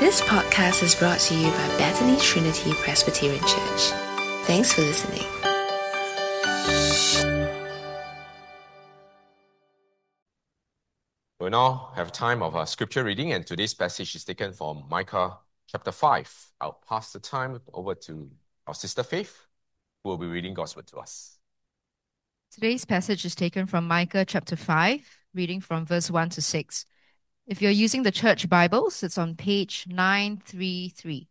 This podcast is brought to you by Bethany Trinity Presbyterian Church. Thanks for listening. We'll now have time of our scripture reading, and today's passage is taken from Micah chapter 5. I'll pass the time over to our sister Faith, who will be reading God's word to us. Today's passage is taken from Micah chapter 5, reading from verse 1 to 6. If you're using the church Bibles, it's on page 933.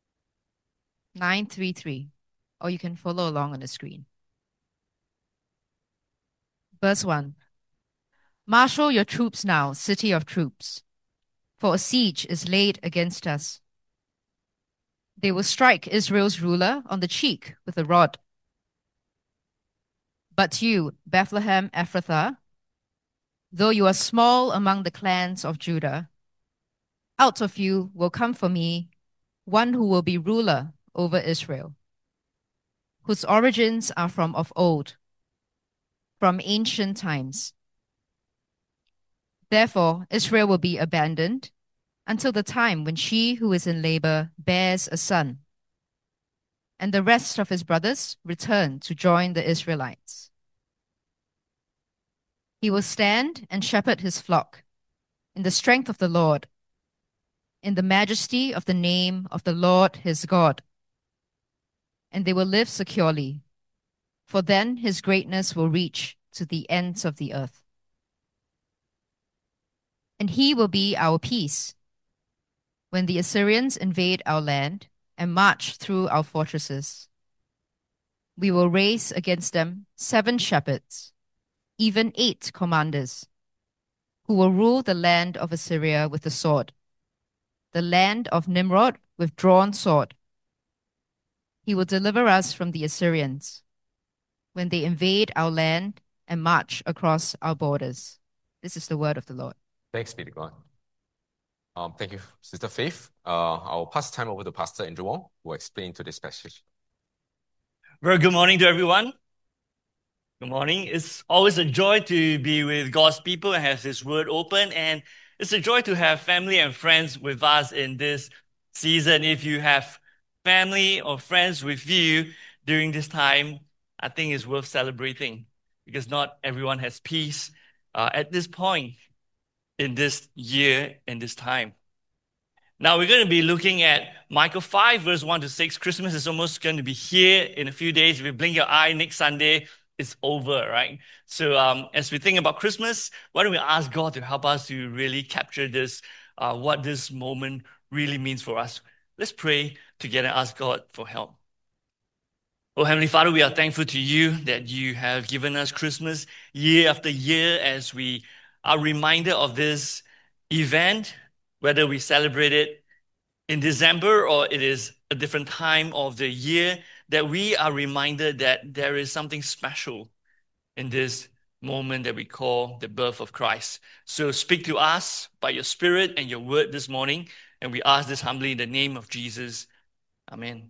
933. Or you can follow along on the screen. Verse 1. Marshal your troops now, city of troops, for a siege is laid against us. They will strike Israel's ruler on the cheek with a rod. But you, Bethlehem Ephrathah, though you are small among the clans of Judah, out of you will come for me one who will be ruler over Israel, whose origins are from of old, from ancient times. Therefore, Israel will be abandoned until the time when she who is in labor bears a son, and the rest of his brothers return to join the Israelites. He will stand and shepherd his flock in the strength of the Lord, in the majesty of the name of the Lord his God. And they will live securely, for then his greatness will reach to the ends of the earth. And he will be our peace when the Assyrians invade our land and march through our fortresses. We will raise against them 7 shepherds, even 8 commanders, who will rule the land of Assyria with the sword, the land of Nimrod with drawn sword. He will deliver us from the Assyrians when they invade our land and march across our borders. This is the word of the Lord. Thanks be to God. Thank you, Sister Faith. I'll pass the time over to Pastor Andrew Wong, who will explain today's passage. Very good morning to everyone. Good morning. It's always a joy to be with God's people and have His word open. And it's a joy to have family and friends with us in this season. If you have family or friends with you during this time, I think it's worth celebrating because not everyone has peace at this point in this year and this time. Now we're going to be looking at Micah 5 verse 1 to 6. Christmas is almost going to be here in a few days. If you blink your eye, next Sunday, it's over, right? So as we think about Christmas, why don't we ask God to help us to really capture this, what this moment really means for us. Let's pray together and ask God for help. Oh, Heavenly Father, we are thankful to you that you have given us Christmas year after year as we are reminded of this event, whether we celebrate it in December or it is a different time of the year, that we are reminded that there is something special in this moment that we call the birth of Christ. So speak to us by your Spirit and your word this morning, and we ask this humbly in the name of Jesus. Amen.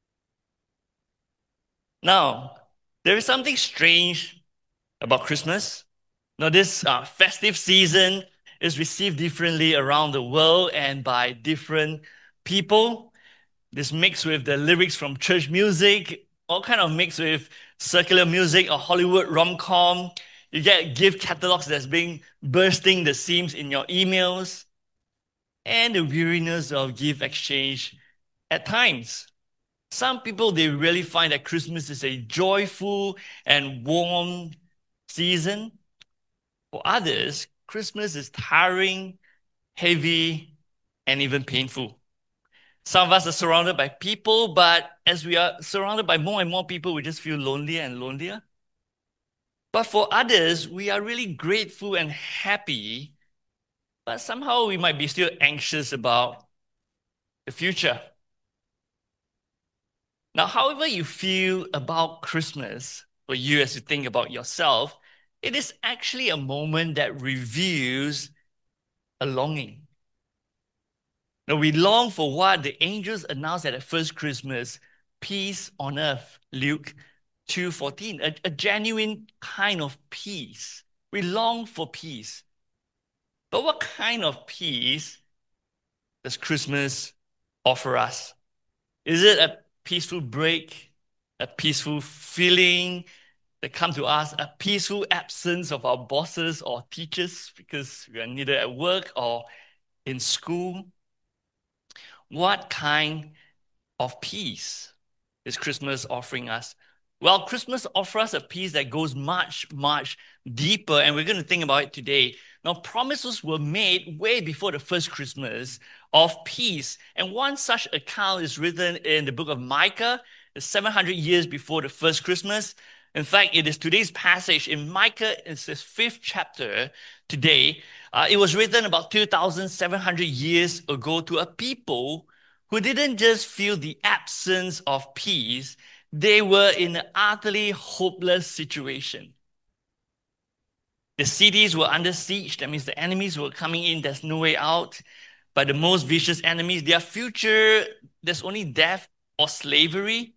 Now, there is something strange about Christmas. Now, this festive season is received differently around the world and by different people. This mixed with the lyrics from church music, all kind of mixed with secular music or Hollywood rom-com. You get gift catalogs that's being bursting the seams in your emails, and the weariness of gift exchange at times. Some people, they really find that Christmas is a joyful and warm season. For others, Christmas is tiring, heavy, and even painful. Some of us are surrounded by people, but as we are surrounded by more and more people, we just feel lonelier and lonelier. But for others, we are really grateful and happy, but somehow we might be still anxious about the future. Now, however you feel about Christmas, for you as you think about yourself, it is actually a moment that reveals a longing. Now, we long for what the angels announced at the first Christmas, peace on earth, Luke 2:14, a genuine kind of peace. We long for peace. But what kind of peace does Christmas offer us? Is it a peaceful break, a peaceful feeling that come to us, a peaceful absence of our bosses or teachers because we are neither at work or in school? What kind of peace is Christmas offering us? Well, Christmas offers us a peace that goes much, much deeper, and we're going to think about it today. Now, promises were made way before the first Christmas of peace, and one such account is written in the book of Micah, 700 years before the first Christmas. In fact, it is today's passage in Micah, it's the 5th chapter today. It was written about 2,700 years ago to a people who didn't just feel the absence of peace, they were in an utterly hopeless situation. The cities were under siege. That means the enemies were coming in. There's no way out. But the most vicious enemies, their future, there's only death or slavery.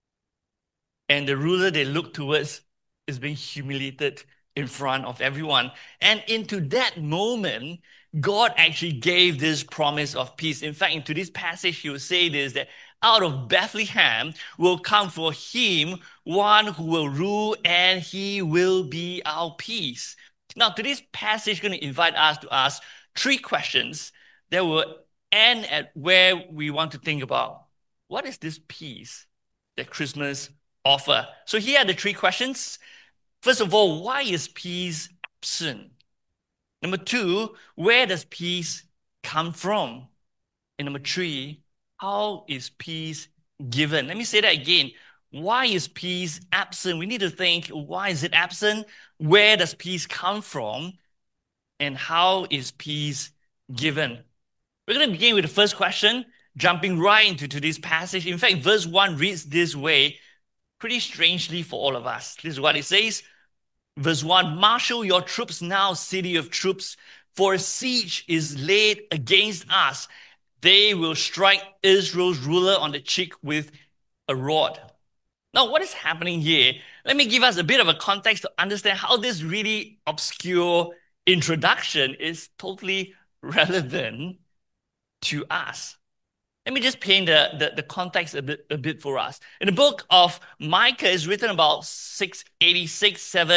And the ruler they look towards is being humiliated in front of everyone. And into that moment, God actually gave this promise of peace. In fact, in today's passage, he will say this, that out of Bethlehem will come for him one who will rule, and he will be our peace. Now, today's passage is going to invite us to ask 3 questions that will end at where we want to think about. What is this peace that Christmas offers? So here are the 3 questions. First of all, why is peace absent? Number 2, where does peace come from? And number 3, how is peace given? Let me say that again. Why is peace absent? We need to think, why is it absent? Where does peace come from? And how is peace given? We're going to begin with the first question, jumping right into today's passage. In fact, verse 1 reads this way, pretty strangely for all of us. This is what it says. Verse 1, marshal your troops now, city of troops, for a siege is laid against us. They will strike Israel's ruler on the cheek with a rod. Now, what is happening here? Let me give us a bit of a context to understand how this really obscure introduction is totally relevant to us. Let me just paint the context a bit for us. In the book of Micah is written about 686,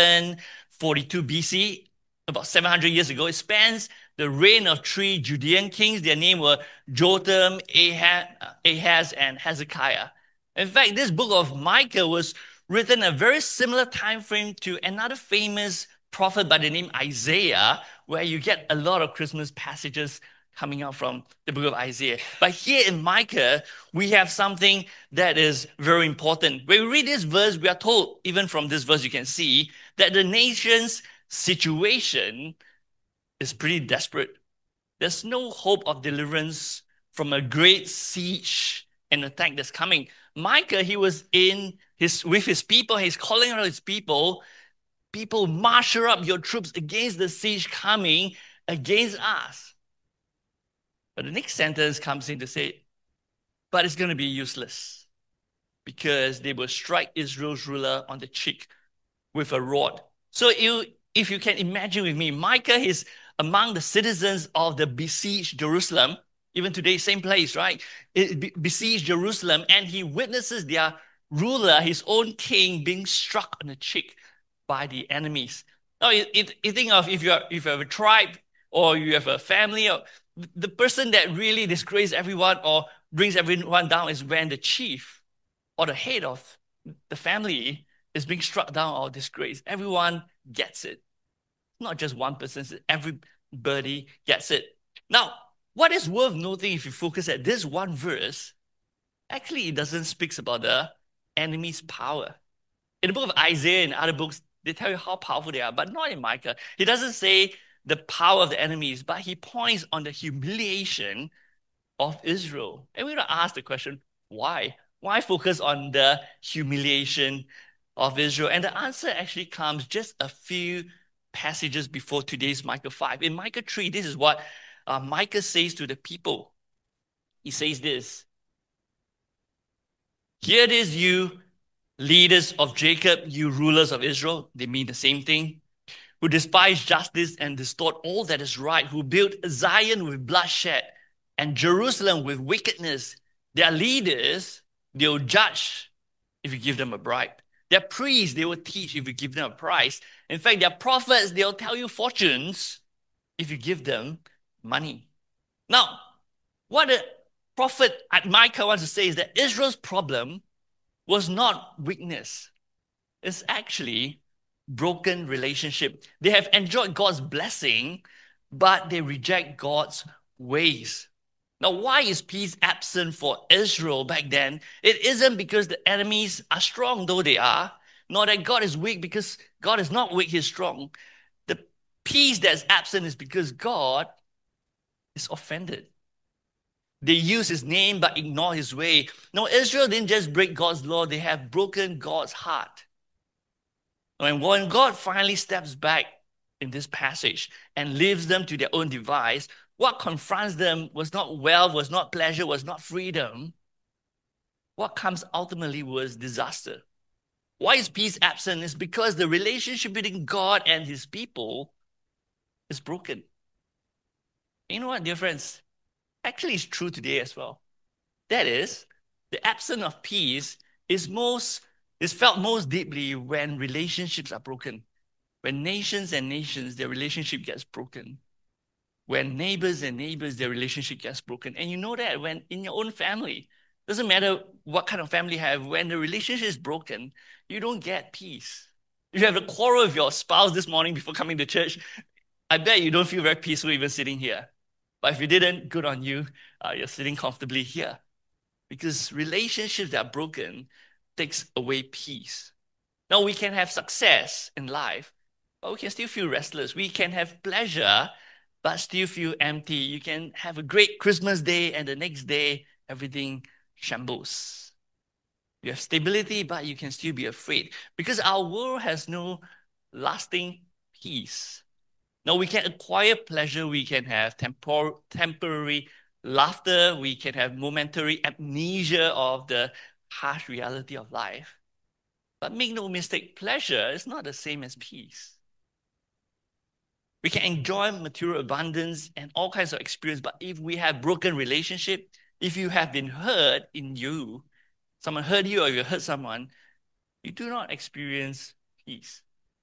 742 BC, about 700 years ago. It spans the reign of 3 Judean kings. Their names were Jotham, Ahaz, and Hezekiah. In fact, this book of Micah was written a very similar time frame to another famous prophet by the name Isaiah, where you get a lot of Christmas passages coming out from the book of Isaiah. But here in Micah, we have something that is very important. When we read this verse, we are told, even from this verse, you can see that the nation's situation is pretty desperate. There's no hope of deliverance from a great siege and attack that's coming. Micah, he was with his people. He's calling out his people, marshal up your troops against the siege coming against us. But the next sentence comes in to say, but it's going to be useless because they will strike Israel's ruler on the cheek with a rod. So if you can imagine with me, Micah is among the citizens of the besieged Jerusalem, even today, same place, right? Besieged Jerusalem, and he witnesses their ruler, his own king, being struck on the cheek by the enemies. Now, you think of if you have a tribe or you have a family, or the person that really disgraces everyone or brings everyone down is when the chief or the head of the family is being struck down or disgraced. Everyone gets it. Not just one person, everybody gets it. Now, what is worth noting if you focus at this one verse, actually it doesn't speak about the enemy's power. In the book of Isaiah and other books, they tell you how powerful they are, but not in Micah. He doesn't say the power of the enemies, but he points on the humiliation of Israel. And we're going to ask the question, why? Why focus on the humiliation of Israel? And the answer actually comes just a few passages before today's Micah 5. In Micah 3, this is what Micah says to the people. He says this, "Hear it is, you leaders of Jacob, you rulers of Israel," they mean the same thing, "who despise justice and distort all that is right, who built Zion with bloodshed and Jerusalem with wickedness. Their leaders, they'll judge if you give them a bribe. Their priests, they will teach if you give them a prize. In fact, their prophets, they'll tell you fortunes if you give them money. Now, what the prophet Micah wants to say is that Israel's problem was not weakness. It's actually broken relationship. They have enjoyed God's blessing, but they reject God's ways. Now, why is peace absent for Israel back then? It isn't because the enemies are strong, though they are, nor that God is weak, because God is not weak, he's strong. The peace that's absent is because God is offended. They use his name but ignore his way. No, Israel didn't just break God's law, they have broken God's heart. And when God finally steps back in this passage and leaves them to their own device, what confronts them was not wealth, was not pleasure, was not freedom. What comes ultimately was disaster. Why is peace absent? It's because the relationship between God and his people is broken. You know what, dear friends? Actually, it's true today as well. That is, the absence of peace is felt most deeply when relationships are broken. When nations and nations, their relationship gets broken. When neighbors and neighbors, their relationship gets broken. And you know that when in your own family, doesn't matter what kind of family you have, when the relationship is broken, you don't get peace. If you have a quarrel with your spouse this morning before coming to church, I bet you don't feel very peaceful even sitting here. But if you didn't, good on you. You're sitting comfortably here. Because relationships that are broken takes away peace. Now, we can have success in life, but we can still feel restless. We can have pleasure, but still feel empty. You can have a great Christmas day, and the next day, everything shambles. You have stability, but you can still be afraid. Because our world has no lasting peace. Now, we can acquire pleasure, we can have temporary laughter, we can have momentary amnesia of the harsh reality of life. But make no mistake, pleasure is not the same as peace. We can enjoy material abundance and all kinds of experience, but if we have broken relationship, if you have been hurt in you, someone hurt you or you hurt someone, you do not experience peace.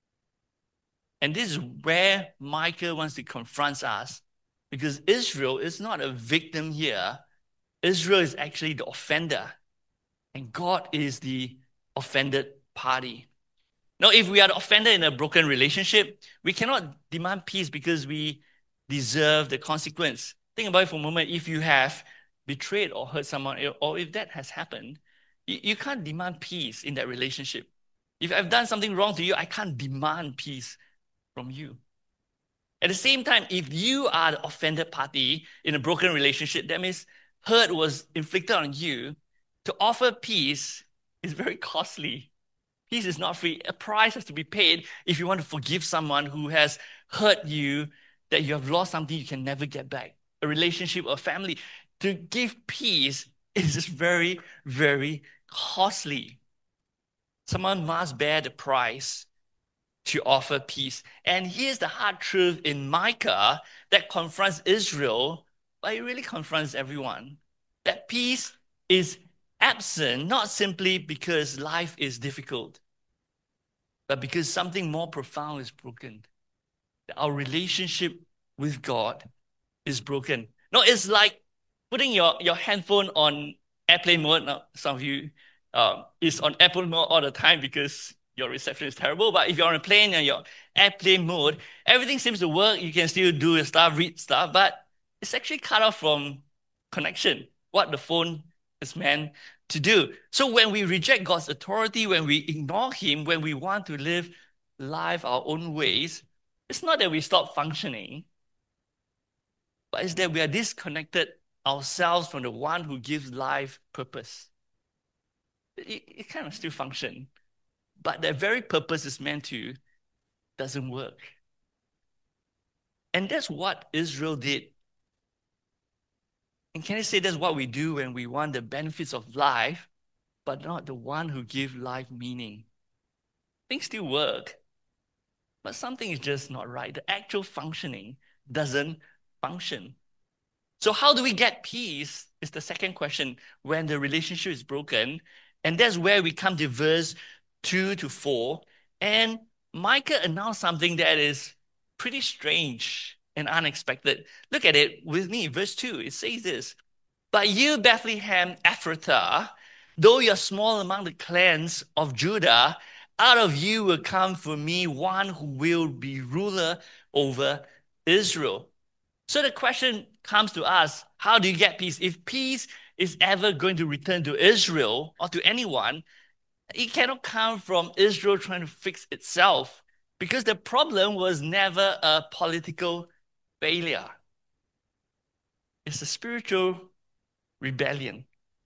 And this is where Micah wants to confront us, because Israel is not a victim here. Israel is actually the offender, and God is the offended party. Now, if we are the offender in a broken relationship, we cannot demand peace because we deserve the consequence. Think about it for a moment. If you have betrayed or hurt someone, or if that has happened, you can't demand peace in that relationship. If I've done something wrong to you, I can't demand peace from you. At the same time, if you are the offended party in a broken relationship, that means hurt was inflicted on you. To offer peace is very costly. Peace is not free. A price has to be paid if you want to forgive someone who has hurt you, that you have lost something you can never get back. A relationship or family. To give peace is just very, very costly. Someone must bear the price to offer peace. And here's the hard truth in Micah that confronts Israel, but it really confronts everyone. That peace is absent, not simply because life is difficult, but because something more profound is broken. That our relationship with God is broken. No, it's like putting your handphone on airplane mode. Now, some of you is on airplane mode all the time because your reception is terrible. But if you're on a plane and you're airplane mode, everything seems to work. You can still do your stuff, read stuff, but it's actually cut off from connection, what the phone is meant to do. So when we reject God's authority, when we ignore him, when we want to live life our own ways, it's not that we stop functioning, but it's that we are disconnected ourselves from the one who gives life purpose. It kind of still function, but the very purpose is meant to doesn't work. And that's what Israel did. And can I say that's what we do when we want the benefits of life, but not the one who gives life meaning? Things still work, but something is just not right. The actual functioning doesn't function. So how do we get peace is the second question when the relationship is broken. And that's where we come to verse 2 to 4. And Micah announced something that is pretty strange and unexpected. Look at it with me, verse 2. It says this, "But you, Bethlehem Ephrathah, though you're small among the clans of Judah, out of you will come for me one who will be ruler over Israel." So the question comes to us, how do you get peace? If peace is ever going to return to Israel or to anyone, it cannot come from Israel trying to fix itself, because the problem was never a political failure. It's a spiritual rebellion.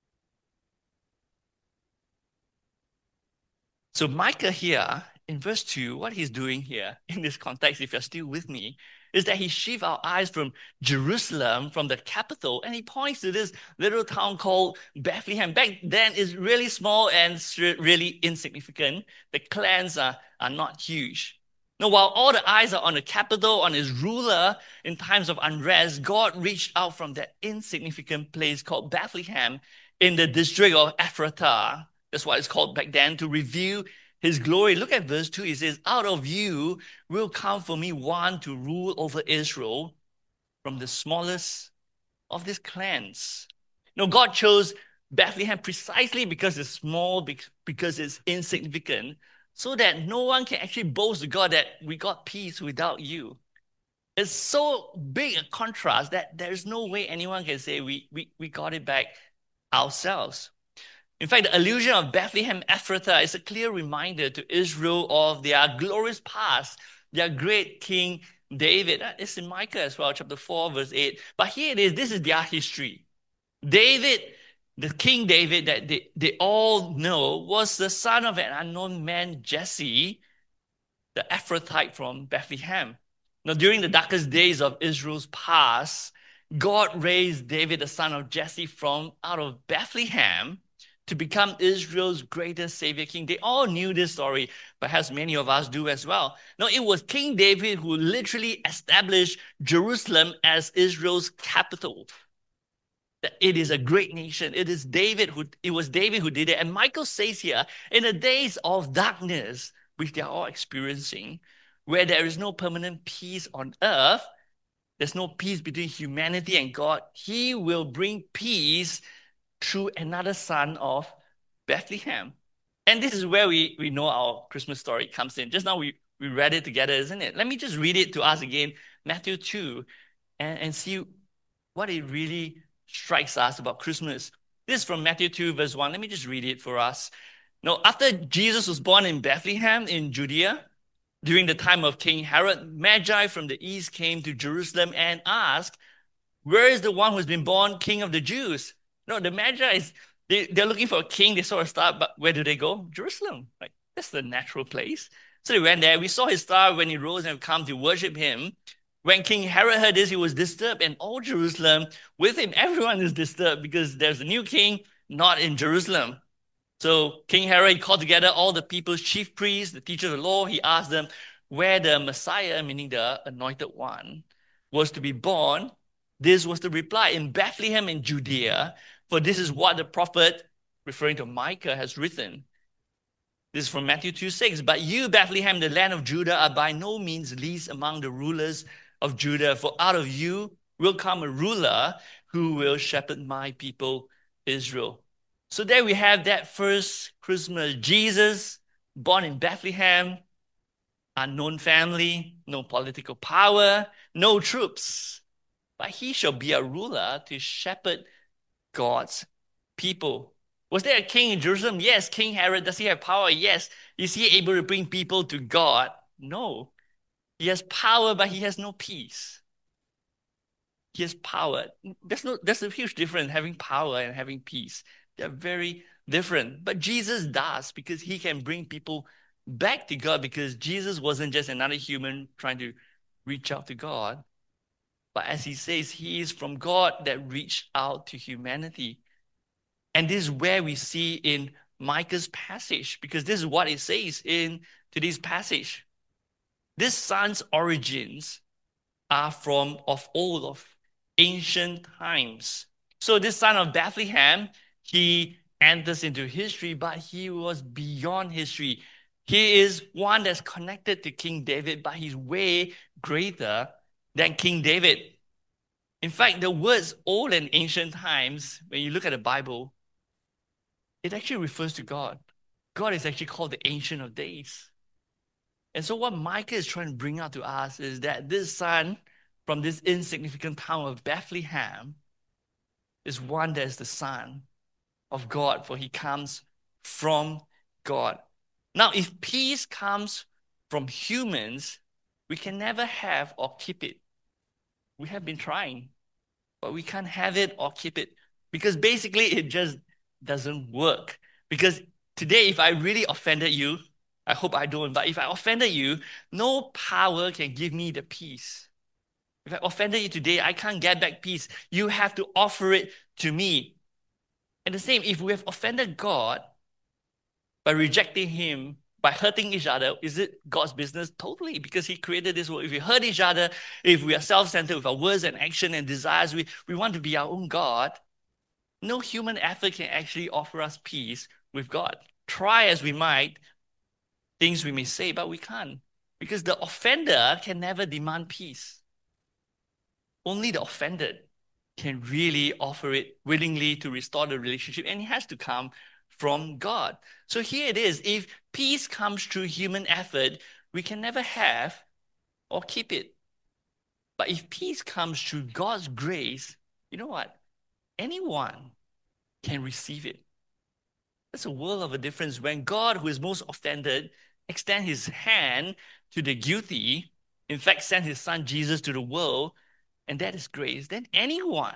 So Micah here, in verse 2, what he's doing here, in this context, if you're still with me, is that he shifts our eyes from Jerusalem, from the capital, and he points to this little town called Bethlehem. Back then, it's really small and really insignificant. The clans are not huge. Now, while all the eyes are on the capital, on his ruler in times of unrest, God reached out from that insignificant place called Bethlehem in the district of Ephrathah. That's what it's called back then, to reveal his glory. Look at verse 2. It says, "Out of you will come for me one to rule over Israel from the smallest of these clans." Now, God chose Bethlehem precisely because it's small, because it's insignificant, so that no one can actually boast to God that we got peace without you. It's so big a contrast that there's no way anyone can say we got it back ourselves. In fact, the allusion of Bethlehem Ephrathah is a clear reminder to Israel of their glorious past, their great King David. It's in Micah as well, chapter 4, verse 8. But here it is, this is their history. David, the King David that they all know, was the son of an unknown man, Jesse, the Ephrathite from Bethlehem. Now, during the darkest days of Israel's past, God raised David, the son of Jesse, from out of Bethlehem to become Israel's greatest savior king. They all knew this story, perhaps many of us do as well. Now, it was King David who literally established Jerusalem as Israel's capital. It is a great nation. It was David who did it. And Michael says here, in the days of darkness, which they are all experiencing, where there is no permanent peace on earth, there's no peace between humanity and God, he will bring peace through another son of Bethlehem. And this is where we know our Christmas story comes in. Just now we read it together, isn't it? Let me just read it to us again, Matthew 2, and see what it really strikes us about Christmas. This is from Matthew 2, verse 1. Let me just read it for us. Now, after Jesus was born in Bethlehem in Judea, during the time of King Herod, Magi from the east came to Jerusalem and asked, "Where is the one who's been born King of the Jews?" No, the Magi, they're looking for a king. They saw a star, but where do they go? Jerusalem. Like, that's the natural place. So they went there. We saw his star when he rose and have come to worship him. When King Herod heard this, he was disturbed, and all Jerusalem with him. Everyone is disturbed because there's a new king not in Jerusalem. So King Herod called together all the people's chief priests, the teachers of the law. He asked them where the Messiah, meaning the anointed one, was to be born. This was the reply: in Bethlehem in Judea, for this is what the prophet, referring to Micah, has written. This is from Matthew 2:6. "But you, Bethlehem, the land of Judah, are by no means least among the rulers of Judah, for out of you will come a ruler who will shepherd my people Israel." So there we have that first Christmas. Jesus, born in Bethlehem, unknown family, no political power, no troops. But he shall be a ruler to shepherd God's people. Was there a king in Jerusalem? Yes. King Herod, does he have power? Yes. Is he able to bring people to God? No. He has power, but he has no peace. He has power. There's a huge difference having power and having peace. They're very different. But Jesus does, because he can bring people back to God, because Jesus wasn't just another human trying to reach out to God. But as he says, he is from God that reached out to humanity. And this is where we see in Micah's passage, because this is what it says in today's passage. This son's origins are from of old, of ancient times. So this son of Bethlehem, he enters into history, but he was beyond history. He is one that's connected to King David, but he's way greater than King David. In fact, the words old and ancient times, when you look at the Bible, it actually refers to God. God is actually called the Ancient of Days. And so what Micah is trying to bring out to us is that this son from this insignificant town of Bethlehem is one that is the son of God, for he comes from God. Now, if peace comes from humans, we can never have or keep it. We have been trying, but we can't have it or keep it because basically it just doesn't work. Because today, if I really offended you, I hope I don't, but if I offended you, no power can give me the peace. If I offended you today, I can't get back peace. You have to offer it to me. And the same, if we have offended God by rejecting him, by hurting each other, is it God's business? Totally, because he created this world. If we hurt each other, if we are self-centered with our words and action and desires, we want to be our own God, no human effort can actually offer us peace with God. Try as we might, things we may say, but we can't. Because the offender can never demand peace. Only the offended can really offer it willingly to restore the relationship, and it has to come from God. So here it is. If peace comes through human effort, we can never have or keep it. But if peace comes through God's grace, you know what? Anyone can receive it. That's a world of a difference. When God, who is most offended, extends his hand to the guilty, in fact, sent his son Jesus to the world, and that is grace, then anyone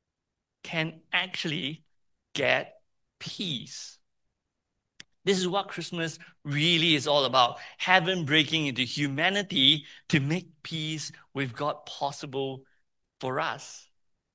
can actually get peace. This is what Christmas really is all about. Heaven breaking into humanity to make peace with God possible for us.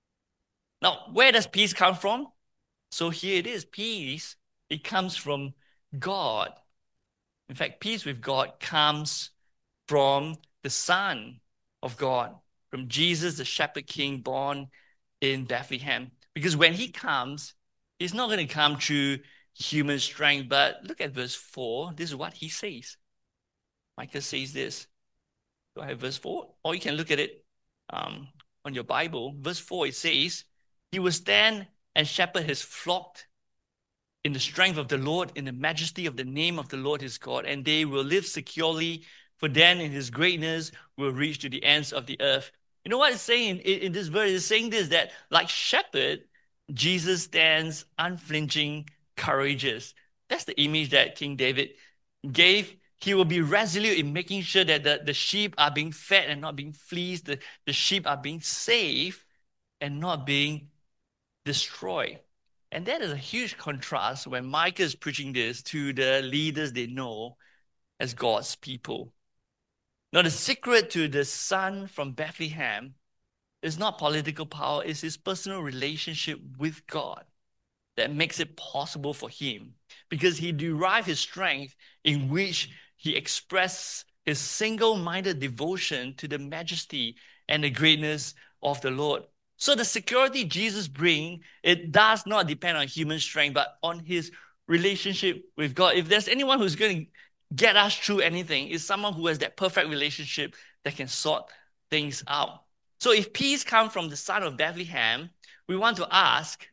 Now, where does peace come from? So here it is. Peace, it comes from God. In fact, peace with God comes from the Son of God, from Jesus, the shepherd king born in Bethlehem. Because when he comes, he's not going to come through human strength. But look at verse 4. This is what he says. Micah says this. Do I have verse 4? Or you can look at it on your Bible. Verse 4, it says, he will stand and shepherd his flock in the strength of the Lord, in the majesty of the name of the Lord his God, and they will live securely, for then in his greatness will reach to the ends of the earth. You know what it's saying in this verse? It's saying this, that like shepherd, Jesus stands unflinching, courageous. That's the image that King David gave. He will be resolute in making sure that the sheep are being fed and not being fleeced. The sheep are being saved and not being destroyed. And that is a huge contrast when Micah is preaching this to the leaders they know as God's people. Now, the secret to the son from Bethlehem is not political power, it's his personal relationship with God that makes it possible for him, because he derived his strength in which he expressed his single-minded devotion to the majesty and the greatness of the Lord. So the security Jesus brings, it does not depend on human strength, but on his relationship with God. If there's anyone who's going to get us through anything, it's someone who has that perfect relationship that can sort things out. So if peace comes from the son of Bethlehem, we want to ask,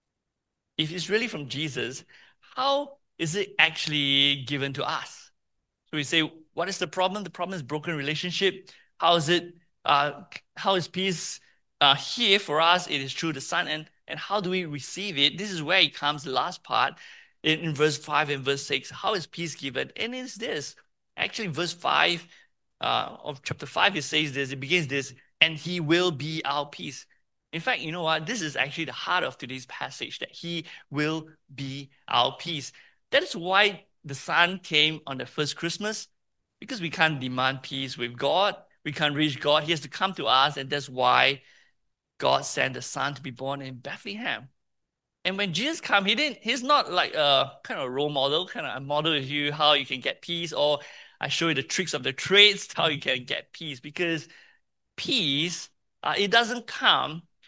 if it's really from Jesus, how is it actually given to us? So we say, what is the problem? The problem is broken relationship. How is peace here for us? It is through the Son. And how do we receive it? This is where it comes, the last part, in verse 5 and verse 6. How is peace given? And it's this. Actually, verse 5 of chapter 5, it says this. It begins this, and he will be our peace. In fact, you know what? This is actually the heart of today's passage, that he will be our peace. That is why the Son came on the first Christmas, because we can't demand peace with God. We can't reach God. He has to come to us, and that's why God sent the Son to be born in Bethlehem. And when Jesus came, he's not like a kind of role model, kind of a model with you how you can get peace, or I show you the tricks of the trades, how you can get peace. Because peace, it doesn't come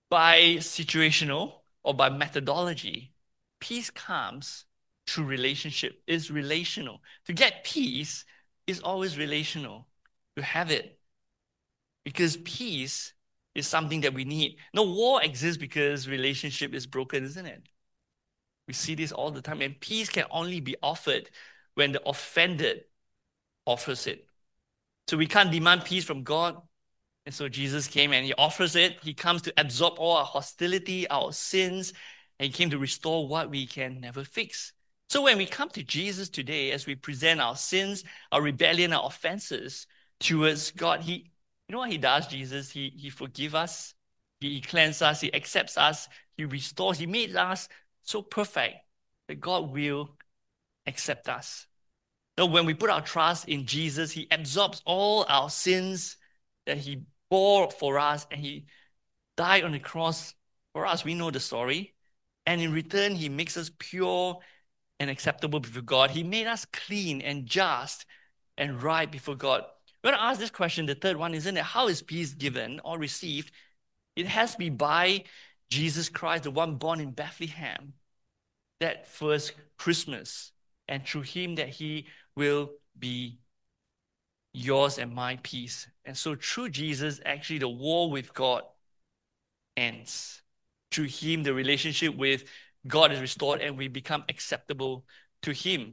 by situational or by methodology. Peace comes through relationship. It's relational. To get peace is always relational. To have it. Because peace is something that we need. No, war exists because relationship is broken, isn't it? We see this all the time. And peace can only be offered when the offended offers it. So we can't demand peace from God. And so Jesus came and he offers it. He comes to absorb all our hostility, our sins, and he came to restore what we can never fix. So when we come to Jesus today, as we present our sins, our rebellion, our offenses towards God, you know what he does, Jesus? He forgives us, he cleanses us, he accepts us, he restores, he made us so perfect that God will accept us. So when we put our trust in Jesus, he absorbs all our sins that he bore for us, and he died on the cross for us. We know the story. And in return, he makes us pure and acceptable before God. He made us clean and just and right before God. We're going to ask this question, the third one, isn't it? How is peace given or received? It has to be by Jesus Christ, the one born in Bethlehem, that first Christmas. And through him that he will be yours and my peace. And so through Jesus, actually the war with God ends. Through him, the relationship with God is restored and we become acceptable to him.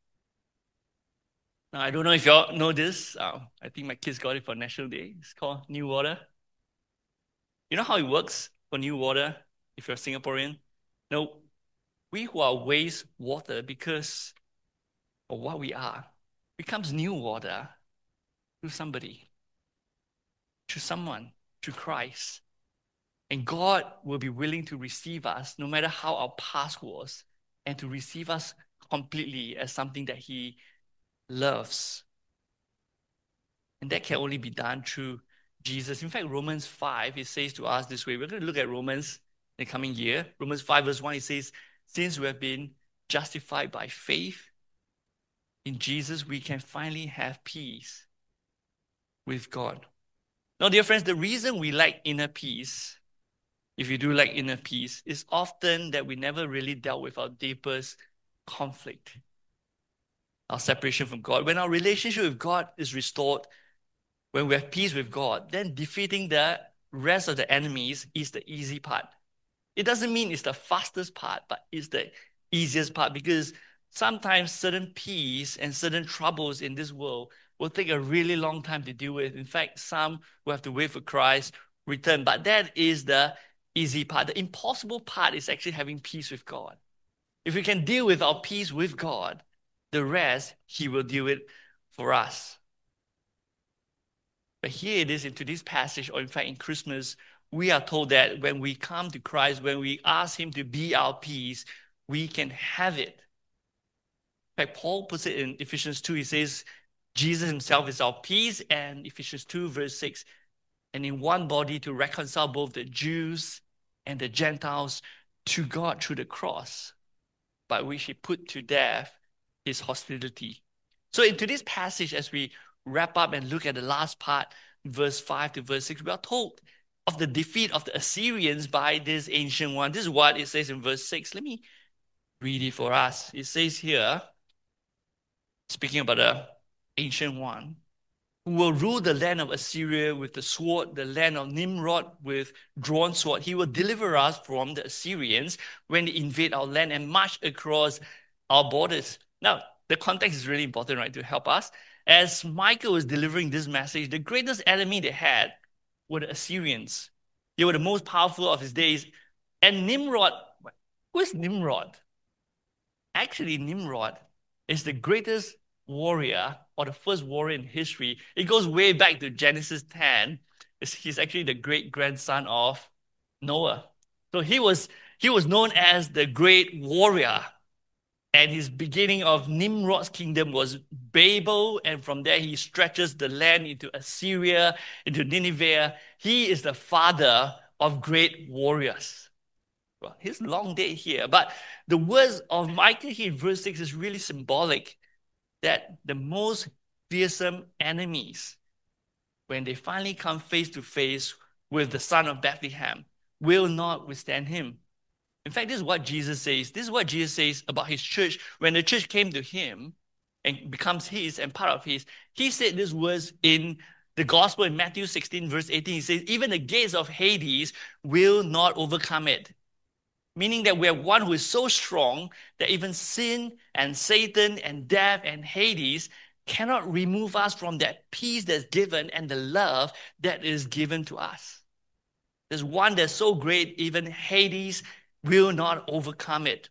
Now, I don't know if y'all know this. I think my kids got it for National Day. It's called New Water. You know how it works for New Water if you're a Singaporean? No, we who are waste water because of what we are becomes new water through somebody, through someone, through Christ. And God will be willing to receive us no matter how our past was, and to receive us completely as something that he loves. And that can only be done through Jesus. In fact, Romans 5, it says to us this way. We're going to look at Romans in the coming year. Romans 5 verse 1, it says, since we have been justified by faith in Jesus, we can finally have peace with God. Now, dear friends, the reason we lack inner peace, if you do lack inner peace, is often that we never really dealt with our deepest conflict, our separation from God. When our relationship with God is restored, when we have peace with God, then defeating the rest of the enemies is the easy part. It doesn't mean it's the fastest part, but it's the easiest part, because sometimes certain peace and certain troubles in this world will take a really long time to deal with. In fact, some will have to wait for Christ's return. But that is the easy part. The impossible part is actually having peace with God. If we can deal with our peace with God, the rest, he will deal with for us. But here it is in today's passage, or in fact in Christmas, we are told that when we come to Christ, when we ask him to be our peace, we can have it. In fact, Paul puts it in Ephesians 2. He says, Jesus himself is our peace, and Ephesians 2 verse 6, and in one body to reconcile both the Jews and the Gentiles to God through the cross, by which he put to death his hostility. So in today's passage, as we wrap up and look at the last part, verse 5 to verse 6, we are told of the defeat of the Assyrians by this ancient one. This is what it says in verse 6. Let me read it for us. It says here, speaking about the ancient one, who will rule the land of Assyria with the sword, the land of Nimrod with drawn sword. He will deliver us from the Assyrians when they invade our land and march across our borders. Now, the context is really important, right, to help us. As Micah was delivering this message, the greatest enemy they had were the Assyrians. They were the most powerful of his days. And Nimrod, who is Nimrod? Actually, Nimrod is the greatest warrior, or the first warrior in history. It goes way back to Genesis 10. He's actually the great-grandson of Noah. So he was known as the great warrior. And his beginning of Nimrod's kingdom was Babel, and from there he stretches the land into Assyria, into Nineveh. He is the father of great warriors. Well, his long day here, but the words of Micah here in verse 6 is really symbolic, that the most fearsome enemies, when they finally come face to face with the son of Bethlehem, will not withstand him. In fact, this is what Jesus says. This is what Jesus says about his church. When the church came to him and becomes his and part of his, he said these words in the gospel in Matthew 16, verse 18. He says, even the gates of Hades will not overcome it. Meaning that we have one who is so strong that even sin and Satan and death and Hades cannot remove us from that peace that's given and the love that is given to us. There's one that's so great, even Hades will not overcome it.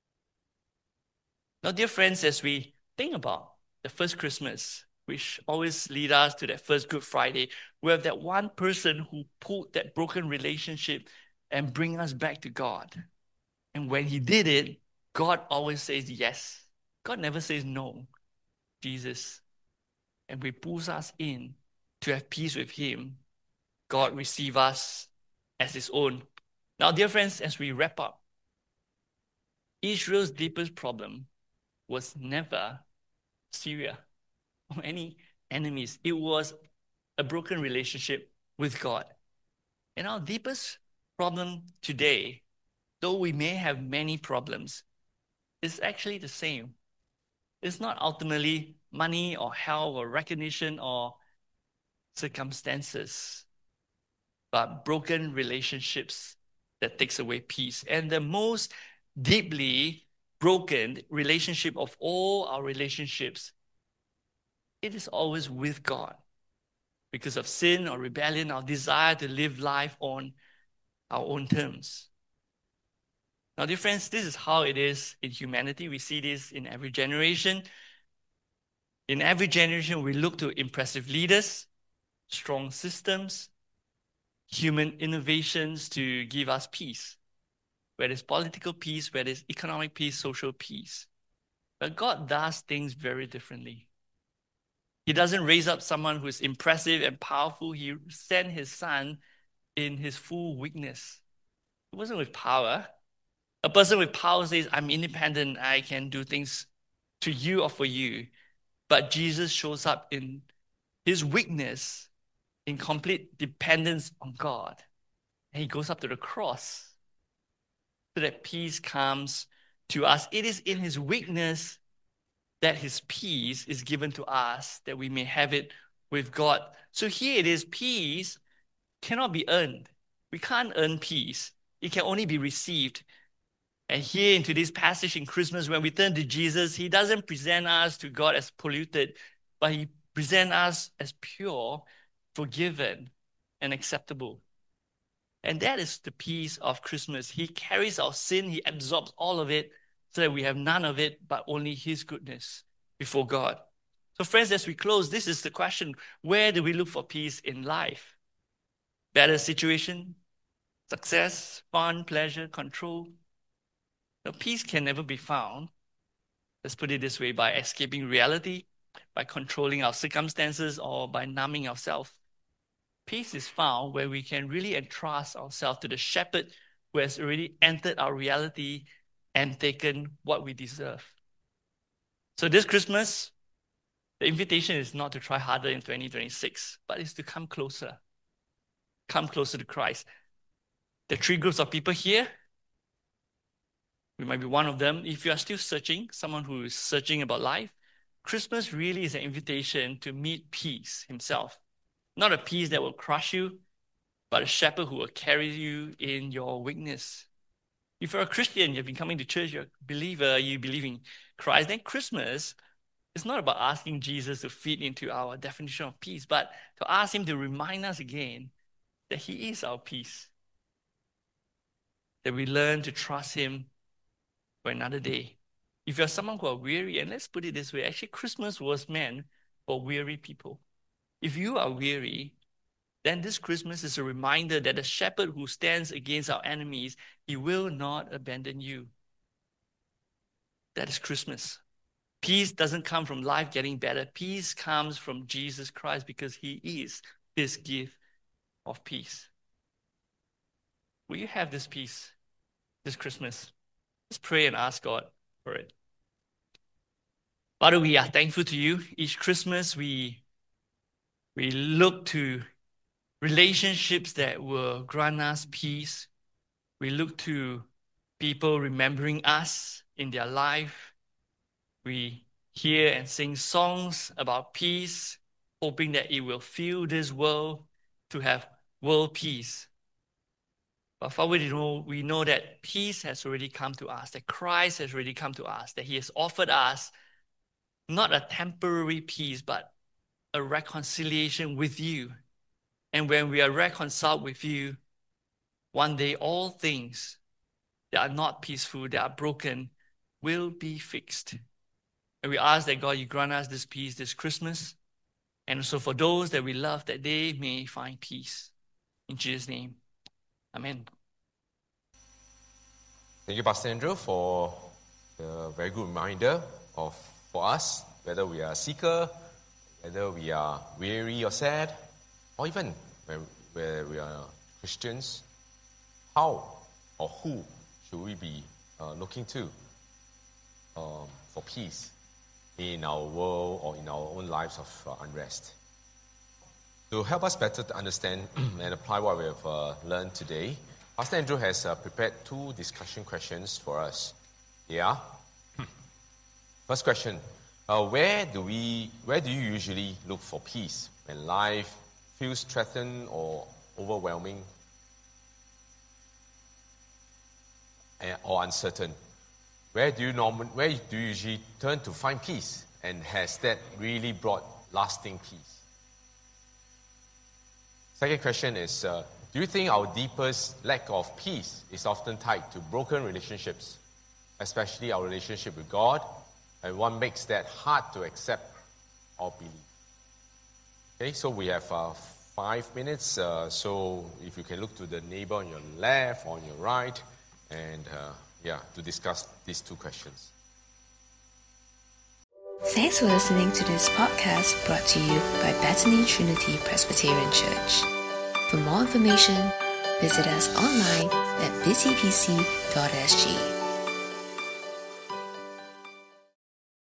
Now, dear friends, as we think about the first Christmas, which always leads us to that first Good Friday, we have that one person who pulled that broken relationship and bring us back to God. And when he did it, God always says yes. God never says no. Jesus. And we pulls us in to have peace with him. God receive us as his own. Now, dear friends, as we wrap up, Israel's deepest problem was never Syria or any enemies. It was a broken relationship with God. And our deepest problem today, though we may have many problems, is actually the same. It's not ultimately money or health or recognition or circumstances, but broken relationships that takes away peace. And the most deeply broken relationship of all our relationships, it is always with God. Because of sin or rebellion, our desire to live life on our own terms. Now, dear friends, this is how it is in humanity. We see this in every generation. In every generation, we look to impressive leaders, strong systems, human innovations to give us peace. Whether it's political peace, whether it's economic peace, social peace. But God does things very differently. He doesn't raise up someone who is impressive and powerful. He sent his son in his full weakness. It wasn't with power. A person with power says, I'm independent, I can do things to you or for you. But Jesus shows up in his weakness, in complete dependence on God. And he goes up to the cross so that peace comes to us. It is in his weakness that his peace is given to us, that we may have it with God. So here it is, peace cannot be earned. We can't earn peace. It can only be received. And here in today's passage in Christmas, when we turn to Jesus, he doesn't present us to God as polluted, but he presents us as pure, forgiven, and acceptable. And that is the peace of Christmas. He carries our sin, he absorbs all of it, so that we have none of it, but only his goodness before God. So friends, as we close, this is the question: where do we look for peace in life? Better situation, success, fun, pleasure, control. Now, peace can never be found, let's put it this way, by escaping reality, by controlling our circumstances, or by numbing ourselves. Peace is found where we can really entrust ourselves to the shepherd who has already entered our reality and taken what we deserve. So this Christmas, the invitation is not to try harder in 2026, but it's to come closer. Come closer to Christ. The three groups of people here, we might be one of them. If you are still searching, someone who is searching about life, Christmas really is an invitation to meet peace himself. Not a peace that will crush you, but a shepherd who will carry you in your weakness. If you're a Christian, you've been coming to church, you're a believer, you believe in Christ, then Christmas is not about asking Jesus to fit into our definition of peace, but to ask him to remind us again that he is our peace. That we learn to trust him for another day. If you're someone who are weary, and let's put it this way, actually Christmas was meant for weary people. If you are weary, then this Christmas is a reminder that the shepherd who stands against our enemies, he will not abandon you. That is Christmas. Peace doesn't come from life getting better. Peace comes from Jesus Christ because he is this gift of peace. Will you have this peace this Christmas? Let's pray and ask God for it. Father, we are thankful to you. Each Christmas we look to relationships that will grant us peace. We look to people remembering us in their life. We hear and sing songs about peace, hoping that it will fill this world to have world peace. But far we know that peace has already come to us, that Christ has already come to us, that He has offered us not a temporary peace, but a reconciliation with you. And when we are reconciled with you, one day all things that are not peaceful, that are broken, will be fixed. And we ask that God, you grant us this peace this Christmas. And also for those that we love, that they may find peace. In Jesus' name, amen. Thank you, Pastor Andrew, for the very good reminder for us, whether we are a seeker, whether we are weary or sad, or even where we are Christians, how or who should we be looking to for peace in our world or in our own lives of unrest? To help us better to understand and apply what we have learned today, Pastor Andrew has prepared 2 discussion questions for us. Yeah? First question, where do you usually look for peace when life feels threatened or overwhelming or uncertain? Where do you usually turn to find peace, and has that really brought lasting peace? Second question is, do you think our deepest lack of peace is often tied to broken relationships, especially our relationship with God, and what makes that hard to accept or believe? Okay, so we have 5 minutes, so if you can look to the neighbor on your left or on your right, and to discuss these 2 questions. Thanks for listening to this podcast brought to you by Bethany Trinity Presbyterian Church. For more information, visit us online at busypc.sg.